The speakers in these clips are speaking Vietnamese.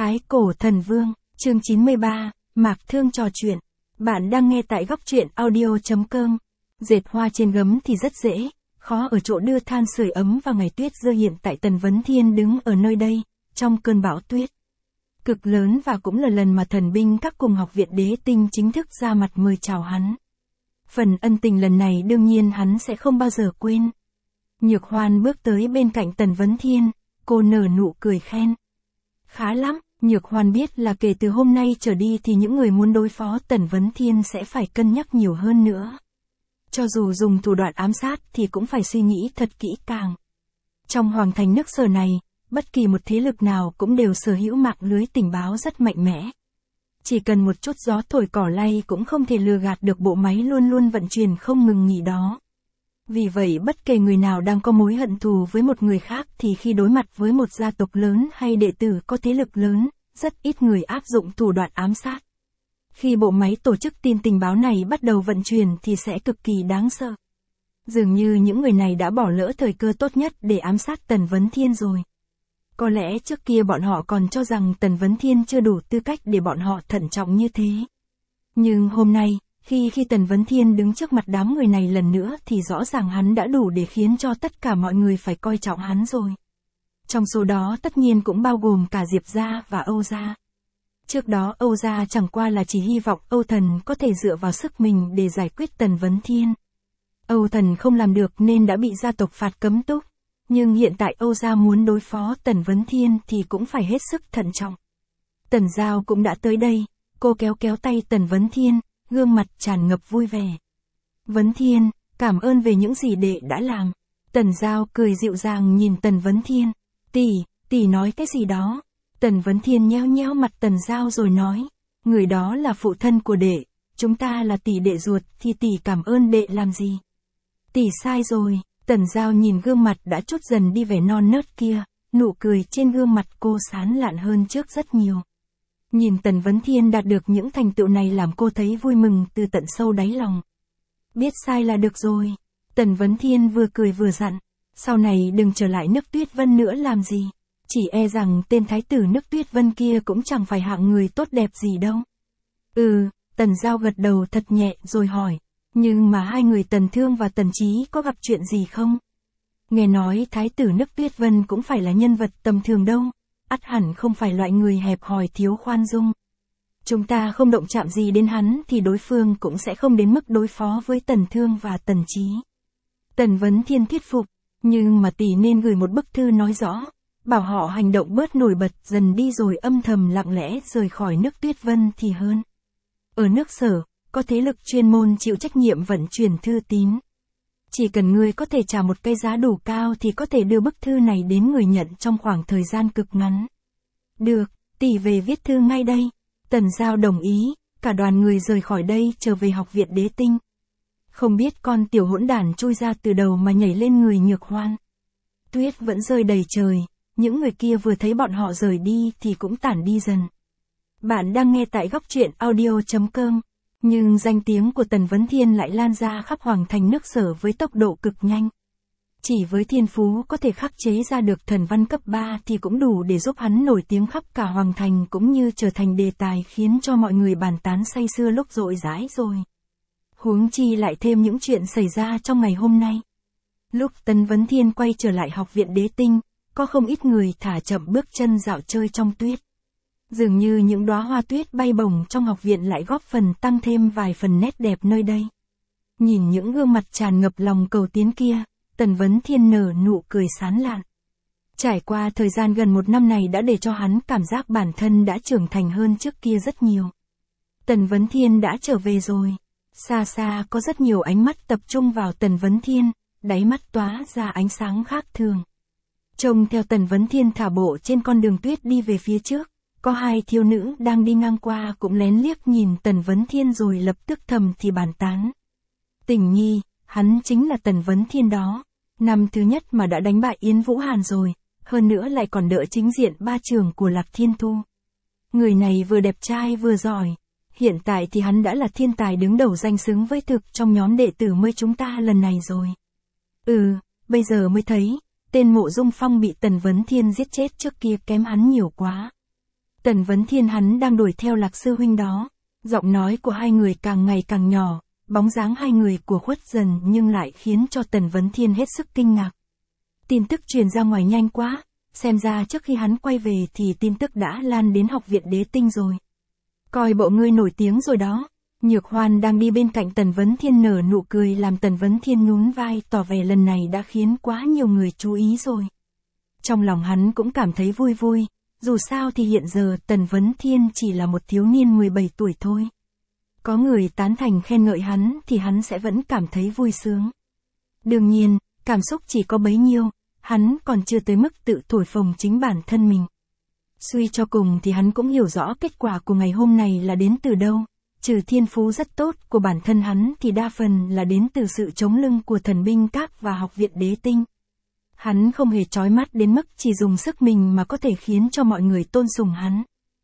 Thái Cổ Thần Vương, chương 93, Mạc Thương trò chuyện. Bạn đang nghe tại góc truyện audio.com. Dệt hoa trên gấm thì rất dễ, khó ở chỗ đưa than sưởi ấm vào ngày tuyết rơi. Hiện tại Tần Vấn Thiên đứng ở nơi đây, trong cơn bão tuyết cực lớn, và cũng là lần mà thần binh các cùng học viện Đế Tinh chính thức ra mặt mời chào hắn. Phần ân tình lần này đương nhiên hắn sẽ không bao giờ quên. Nhược Hoan bước tới bên cạnh Tần Vấn Thiên, cô nở nụ cười khen. Khá lắm, Nhược Hoan biết là kể từ hôm nay trở đi thì những người muốn đối phó Tần Vấn Thiên sẽ phải cân nhắc nhiều hơn nữa. Cho dù dùng thủ đoạn ám sát thì cũng phải suy nghĩ thật kỹ càng. Trong hoàng thành nước Sở này, bất kỳ một thế lực nào cũng đều sở hữu mạng lưới tình báo rất mạnh mẽ. Chỉ cần một chút gió thổi cỏ lay cũng không thể lừa gạt được bộ máy luôn luôn vận chuyển không ngừng nghỉ đó. Vì vậy bất kể người nào đang có mối hận thù với một người khác thì khi đối mặt với một gia tộc lớn hay đệ tử có thế lực lớn, rất ít người áp dụng thủ đoạn ám sát. Khi bộ máy tổ chức tin tình báo này bắt đầu vận chuyển thì sẽ cực kỳ đáng sợ. Dường như những người này đã bỏ lỡ thời cơ tốt nhất để ám sát Tần Vấn Thiên rồi. Có lẽ trước kia bọn họ còn cho rằng Tần Vấn Thiên chưa đủ tư cách để bọn họ thận trọng như thế. Nhưng hôm nay, khi Tần Vấn Thiên đứng trước mặt đám người này lần nữa thì rõ ràng hắn đã đủ để khiến cho tất cả mọi người phải coi trọng hắn rồi. Trong số đó tất nhiên cũng bao gồm cả Diệp gia và Âu gia. Trước đó Âu gia chẳng qua là chỉ hy vọng Âu Thần có thể dựa vào sức mình để giải quyết Tần Vấn Thiên. Âu Thần không làm được nên đã bị gia tộc phạt cấm túc. Nhưng hiện tại Âu gia muốn đối phó Tần Vấn Thiên thì cũng phải hết sức thận trọng. Tần Giao cũng đã tới đây, cô kéo tay Tần Vấn Thiên, gương mặt tràn ngập vui vẻ. Vấn Thiên, cảm ơn về những gì đệ đã làm. Tần Giao cười dịu dàng nhìn Tần Vấn Thiên. Tỷ nói cái gì đó? Tần Vấn Thiên nheo mặt Tần Giao rồi nói. Người đó là phụ thân của đệ, chúng ta là tỷ đệ ruột thì tỷ cảm ơn đệ làm gì? Tỷ sai rồi. Tần Giao nhìn gương mặt đã chút dần đi vẻ non nớt kia, nụ cười trên gương mặt cô sán lạn hơn trước rất nhiều. Nhìn Tần Vấn Thiên đạt được những thành tựu này làm cô thấy vui mừng từ tận sâu đáy lòng. Biết sai là được rồi. Tần Vấn Thiên vừa cười vừa dặn. Sau này đừng trở lại nước Tuyết Vân nữa làm gì. Chỉ e rằng tên thái tử nước Tuyết Vân kia cũng chẳng phải hạng người tốt đẹp gì đâu. Tần Giao gật đầu thật nhẹ rồi hỏi. Nhưng mà hai người Tần Thương và Tần Chí có gặp chuyện gì không? Nghe nói thái tử nước Tuyết Vân cũng phải là nhân vật tầm thường đâu. Ắt hẳn không phải loại người hẹp hòi thiếu khoan dung. Chúng ta không động chạm gì đến hắn thì đối phương cũng sẽ không đến mức đối phó với Tần Thương và Tần Chí. Tần Vấn Thiên thuyết phục, nhưng mà tỷ nên gửi một bức thư nói rõ, bảo họ hành động bớt nổi bật dần đi rồi âm thầm lặng lẽ rời khỏi nước Tuyết Vân thì hơn. Ở nước Sở, có thế lực chuyên môn chịu trách nhiệm vận chuyển thư tín. Chỉ cần người có thể trả một cái giá đủ cao thì có thể đưa bức thư này đến người nhận trong khoảng thời gian cực ngắn. Được, tỷ về viết thư ngay đây. Tần Giao đồng ý, cả đoàn người rời khỏi đây trở về học viện Đế Tinh. Không biết con tiểu hỗn đản chui ra từ đầu mà nhảy lên người Nhược Hoan. Tuyết vẫn rơi đầy trời, những người kia vừa thấy bọn họ rời đi thì cũng tản đi dần. Bạn đang nghe tại góc truyện audio.com. Nhưng danh tiếng của Tần Vấn Thiên lại lan ra khắp hoàng thành nước Sở với tốc độ cực nhanh. Chỉ với thiên phú có thể khắc chế ra được thần văn cấp 3 thì cũng đủ để giúp hắn nổi tiếng khắp cả hoàng thành, cũng như trở thành đề tài khiến cho mọi người bàn tán say sưa lúc rội rãi rồi. Huống chi lại thêm những chuyện xảy ra trong ngày hôm nay. Lúc Tần Vấn Thiên quay trở lại học viện Đế Tinh, có không ít người thả chậm bước chân dạo chơi trong tuyết. Dường như những đóa hoa tuyết bay bổng trong học viện lại góp phần tăng thêm vài phần nét đẹp nơi đây. Nhìn những gương mặt tràn ngập lòng cầu tiến kia, Tần Vấn Thiên nở nụ cười sán lạn. Trải qua thời gian gần một năm này đã để cho hắn cảm giác bản thân đã trưởng thành hơn trước kia rất nhiều. Tần Vấn Thiên đã trở về rồi. Xa xa có rất nhiều ánh mắt tập trung vào Tần Vấn Thiên, đáy mắt tóa ra ánh sáng khác thường. Trông theo Tần Vấn Thiên thả bộ trên con đường tuyết đi về phía trước. Có hai thiếu nữ đang đi ngang qua cũng lén liếc nhìn Tần Vấn Thiên rồi lập tức thầm thì bàn tán. Tình nhi, hắn chính là Tần Vấn Thiên đó. Năm thứ nhất mà đã đánh bại Yến Vũ Hàn rồi, hơn nữa lại còn đỡ chính diện ba trường của Lạc Thiên Thu. Người này vừa đẹp trai vừa giỏi. Hiện tại thì hắn đã là thiên tài đứng đầu danh xứng với thực trong nhóm đệ tử mới chúng ta lần này rồi. Bây giờ mới thấy, tên Mộ Dung Phong bị Tần Vấn Thiên giết chết trước kia kém hắn nhiều quá. Tần Vấn Thiên hắn đang đuổi theo Lạc sư huynh đó. Giọng nói của hai người càng ngày càng nhỏ, bóng dáng hai người của khuất dần nhưng lại khiến cho Tần Vấn Thiên hết sức kinh ngạc. Tin tức truyền ra ngoài nhanh quá, xem ra trước khi hắn quay về thì tin tức đã lan đến học viện Đế Tinh rồi. Coi bộ ngươi nổi tiếng rồi đó. Nhược Hoan đang đi bên cạnh Tần Vấn Thiên nở nụ cười làm Tần Vấn Thiên nhún vai tỏ vẻ lần này đã khiến quá nhiều người chú ý rồi. Trong lòng hắn cũng cảm thấy vui vui, dù sao thì hiện giờ Tần Vấn Thiên chỉ là một thiếu niên 17 tuổi thôi. Có người tán thành khen ngợi hắn thì hắn sẽ vẫn cảm thấy vui sướng. Đương nhiên, cảm xúc chỉ có bấy nhiêu, hắn còn chưa tới mức tự thổi phồng chính bản thân mình. Suy cho cùng thì hắn cũng hiểu rõ kết quả của ngày hôm này là đến từ đâu. Trừ thiên phú rất tốt của bản thân hắn thì đa phần là đến từ sự chống lưng của thần binh các và học viện Đế Tinh. Hắn không hề chói mắt đến mức chỉ dùng sức mình mà có thể khiến cho mọi người tôn sùng hắn.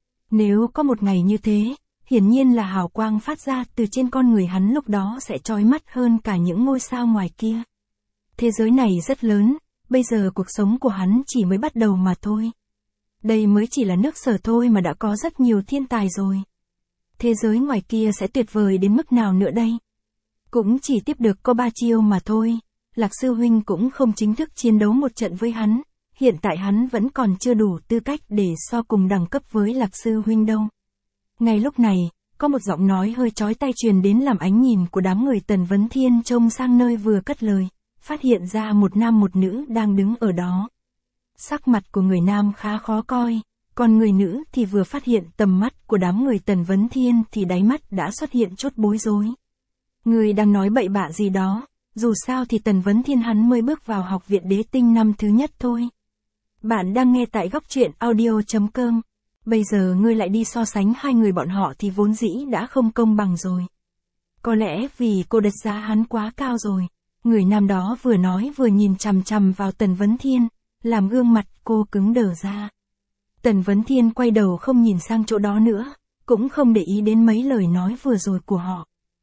Nếu có một ngày như thế, hiển nhiên là hào quang phát ra từ trên con người hắn lúc đó sẽ chói mắt hơn cả những ngôi sao ngoài kia. Thế giới này rất lớn, bây giờ cuộc sống của hắn chỉ mới bắt đầu mà thôi. Đây mới chỉ là nước sở thôi mà đã có rất nhiều thiên tài rồi. Thế giới ngoài kia sẽ tuyệt vời đến mức nào nữa đây? Cũng chỉ tiếp được có 3 chiêu mà thôi. Lạc sư huynh cũng không chính thức chiến đấu một trận với hắn. Hiện tại hắn vẫn còn chưa đủ tư cách để so cùng đẳng cấp với Lạc sư huynh đâu. Ngay lúc này, có một giọng nói hơi chói tai truyền đến làm ánh nhìn của đám người Tần Vấn Thiên trông sang nơi vừa cất lời. Phát hiện ra một nam một nữ đang đứng ở đó. Sắc mặt của người nam khá khó coi. Còn người nữ thì vừa phát hiện tầm mắt của đám người Tần Vấn Thiên thì đáy mắt đã xuất hiện chút bối rối. Người đang nói bậy bạ gì đó, dù sao thì Tần Vấn Thiên hắn mới bước vào học viện Đế Tinh năm thứ nhất thôi. Bạn đang nghe tại góc truyện audio.com. Bây giờ ngươi lại đi so sánh hai người bọn họ thì vốn dĩ đã không công bằng rồi. Có lẽ vì cô đặt giá hắn quá cao rồi. Người nam đó vừa nói vừa nhìn chằm chằm vào Tần Vấn Thiên, làm gương mặt cô cứng đờ ra. Tần Vấn Thiên quay đầu không nhìn sang chỗ đó nữa, cũng không để ý đến mấy lời nói vừa rồi của họ.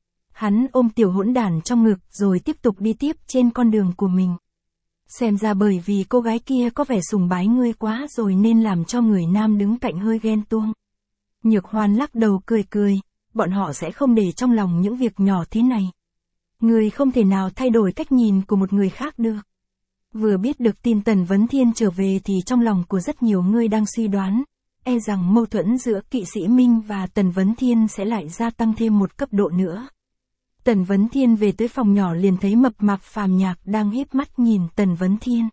Hắn ôm tiểu hỗn đản trong ngực rồi tiếp tục đi tiếp trên con đường của mình. Xem ra bởi vì cô gái kia có vẻ sùng bái ngươi quá rồi nên làm cho người nam đứng cạnh hơi ghen tuông. Nhược Hoan lắc đầu cười cười, bọn họ sẽ không để trong lòng những việc nhỏ thế này. Ngươi không thể nào thay đổi cách nhìn của một người khác được. Vừa biết được tin Tần Vấn Thiên trở về thì trong lòng của rất nhiều người đang suy đoán, e rằng mâu thuẫn giữa Kỵ Sĩ Minh và Tần Vấn Thiên sẽ lại gia tăng thêm một cấp độ nữa. Tần Vấn Thiên về tới phòng nhỏ liền thấy mập mạp Phàm Nhạc đang híp mắt nhìn Tần Vấn Thiên.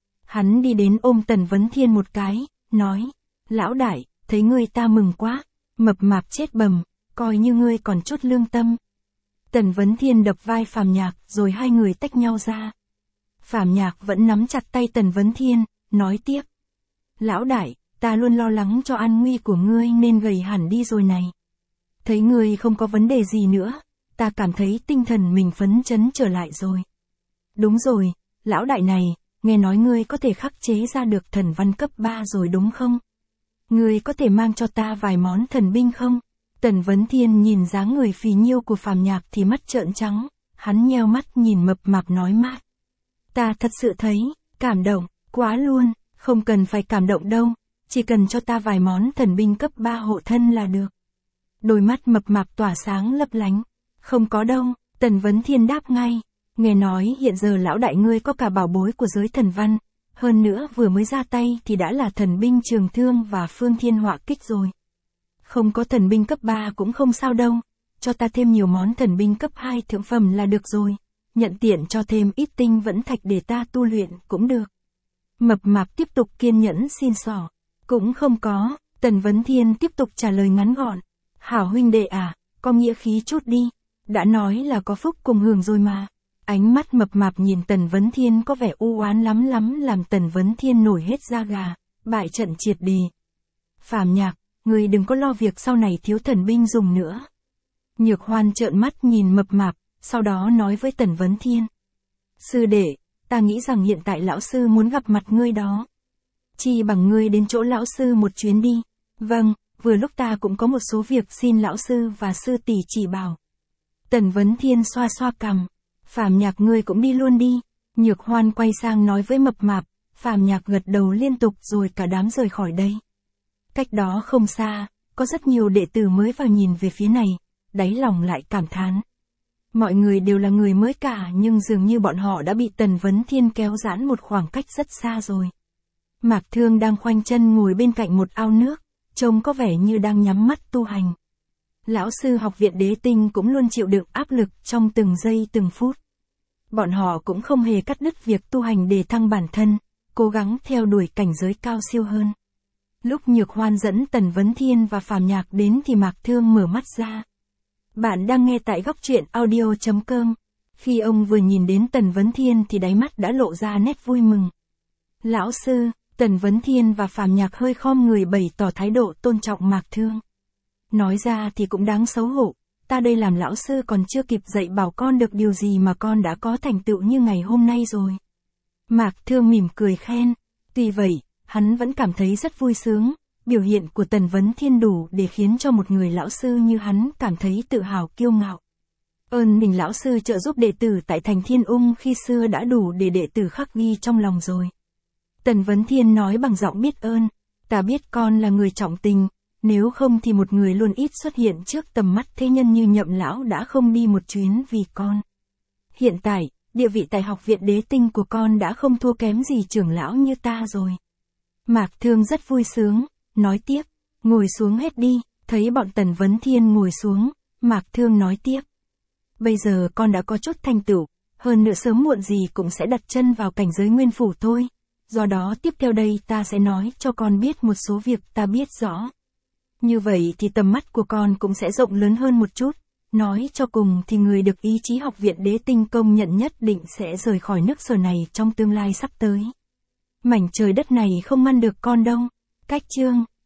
Hắn đi đến ôm Tần Vấn Thiên một cái, nói, lão đại, thấy ngươi ta mừng quá, mập mạp chết bầm, coi như ngươi còn chút lương tâm. Tần Vấn Thiên đập vai Phàm Nhạc rồi hai người tách nhau ra. Phàm Nhạc vẫn nắm chặt tay Tần Vấn Thiên, nói tiếp. Lão đại, ta luôn lo lắng cho an nguy của ngươi nên gầy hẳn đi rồi này. Thấy ngươi không có vấn đề gì nữa, ta cảm thấy tinh thần mình phấn chấn trở lại rồi. Đúng rồi, lão đại này, nghe nói ngươi có thể khắc chế ra được thần văn cấp 3 rồi đúng không? Ngươi có thể mang cho ta vài món thần binh không? Tần Vấn Thiên nhìn dáng người phì nhiêu của Phàm Nhạc thì mắt trợn trắng, hắn nheo mắt nhìn mập mạp nói mát. Ta thật sự thấy, cảm động, quá luôn, không cần phải cảm động đâu, chỉ cần cho ta vài món thần binh cấp 3 hộ thân là được. Đôi mắt mập mạp tỏa sáng lấp lánh. Không có đâu, Tần Vấn Thiên đáp ngay. Nghe nói hiện giờ lão đại ngươi có cả bảo bối của giới thần văn, hơn nữa vừa mới ra tay thì đã là thần binh trường thương và phương thiên họa kích rồi. Không có thần binh cấp 3 cũng không sao đâu, cho ta thêm nhiều món thần binh cấp 2 thượng phẩm là được rồi. Nhận tiện cho thêm ít tinh vẫn thạch để ta tu luyện cũng được. Mập mạp tiếp tục kiên nhẫn xin xỏ. Cũng không có, Tần Vấn Thiên tiếp tục trả lời ngắn gọn. Hảo huynh đệ à, có nghĩa khí chút đi. Đã nói là có phúc cùng hưởng rồi mà. Ánh mắt mập mạp nhìn Tần Vấn Thiên có vẻ u oán lắm làm Tần Vấn Thiên nổi hết da gà, bại trận triệt đề. Phàm Nhạc, ngươi đừng có lo việc sau này thiếu thần binh dùng nữa. Nhược Hoan trợn mắt nhìn mập mạp, sau đó nói với Tần Vấn Thiên. Sư đệ, ta nghĩ rằng hiện tại lão sư muốn gặp mặt ngươi đó. Chi bằng ngươi đến chỗ lão sư một chuyến đi. Vâng, vừa lúc ta cũng có một số việc xin lão sư và sư tỷ chỉ bảo. Tần Vấn Thiên xoa xoa cằm. Phàm Nhạc ngươi cũng đi luôn đi. Nhược Hoan quay sang nói với mập mạp. Phàm Nhạc gật đầu liên tục rồi cả đám rời khỏi đây. Cách đó không xa, có rất nhiều đệ tử mới vào nhìn về phía này, đáy lòng lại cảm thán. Mọi người đều là người mới cả nhưng dường như bọn họ đã bị Tần Vấn Thiên kéo giãn một khoảng cách rất xa rồi. Mạc Thương đang khoanh chân ngồi bên cạnh một ao nước, trông có vẻ như đang nhắm mắt tu hành. Lão sư học viện Đế Tinh cũng luôn chịu đựng áp lực trong từng giây từng phút. Bọn họ cũng không hề cắt đứt việc tu hành để thăng bản thân, cố gắng theo đuổi cảnh giới cao siêu hơn. Lúc Nhược Hoan dẫn Tần Vấn Thiên và Phàm Nhạc đến thì Mạc Thương mở mắt ra. Bạn đang nghe tại góc truyện audio.com. Khi ông vừa nhìn đến Tần Vấn Thiên thì đáy mắt đã lộ ra nét vui mừng. Lão sư, Tần Vấn Thiên và Phàm Nhạc hơi khom người bày tỏ thái độ tôn trọng Mạc Thương. Nói ra thì cũng đáng xấu hổ, ta đây làm lão sư còn chưa kịp dạy bảo con được điều gì mà con đã có thành tựu như ngày hôm nay rồi. Mạc Thương mỉm cười khen, tuy vậy, hắn vẫn cảm thấy rất vui sướng, biểu hiện của Tần Vấn Thiên đủ để khiến cho một người lão sư như hắn cảm thấy tự hào kiêu ngạo. Ơn mình lão sư trợ giúp đệ tử tại thành Thiên Ung khi xưa đã đủ để đệ tử khắc ghi trong lòng rồi. Tần Vấn Thiên nói bằng giọng biết ơn, ta biết con là người trọng tình, nếu không thì một người luôn ít xuất hiện trước tầm mắt thế nhân như Nhậm lão đã không đi một chuyến vì con. Hiện tại, địa vị tại học viện Đế Tinh của con đã không thua kém gì trưởng lão như ta rồi. Mạc Thương rất vui sướng, nói tiếp, ngồi xuống hết đi, thấy bọn Tần Vấn Thiên ngồi xuống, Mạc Thương nói tiếp. Bây giờ con đã có chút thành tựu, hơn nữa sớm muộn gì cũng sẽ đặt chân vào cảnh giới nguyên phủ thôi. Do đó tiếp theo đây ta sẽ nói cho con biết một số việc ta biết rõ. Như vậy thì tầm mắt của con cũng sẽ rộng lớn hơn một chút. Nói cho cùng thì người được ý chí học viện Đế Tinh công nhận nhất định sẽ rời khỏi nước Sở này trong tương lai sắp tới. Mảnh trời đất này không ngăn được con đâu. Cách chương